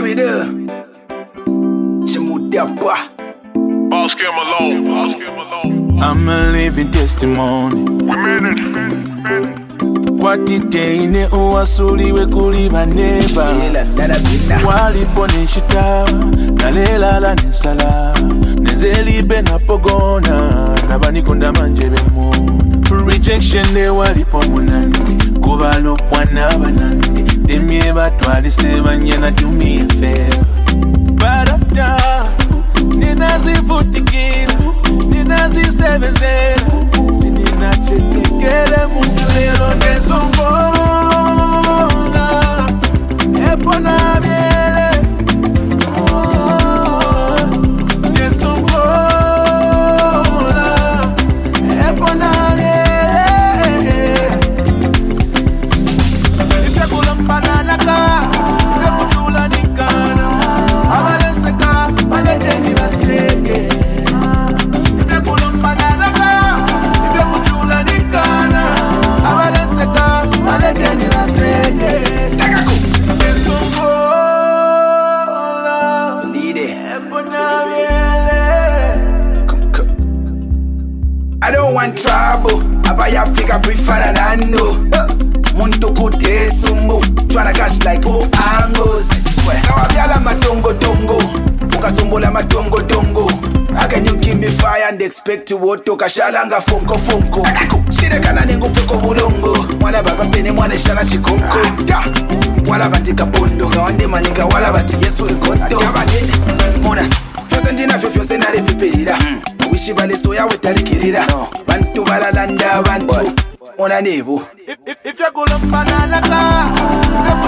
we do? Chimudapa. Oscar Malone. I'm a living testimony. We made it. Kwatiteine uwasuliwe kuli baneba walipo nishita nalelala nisala nezelibe napogona nabanikonda manje bemuna rejection ne walipo munandi kubalopwa n'abanandi demye batwalise banyena do me a favor barafta ninazivutikira ninazisebenzera sininachetekele mundu lero nesumbola epona biele nesumbola epona biele ifyakulambananaka ifyakutula nikana abaleseka baleteni basenge I don't want trouble. Abaya figure prefer than no. Muntu kude sumo. Tryna cash like all angles. I swear. Kawabiala matongo tongo. Ukasumbola matongo tongo. How can you give me fire and expect to woto kashalanga fonko fonko? Shire kana nengo foko bulongo. Wala baba pene mwane shana chikonko. Wala batika bondo. Kawande manika wala bati yesu ekonto. Mona. Fyose ndina fyose nare pipirira. Wishi bale soya wetarikirira. Bantu balalanda bantu. Mona nebo. If you're gonna banana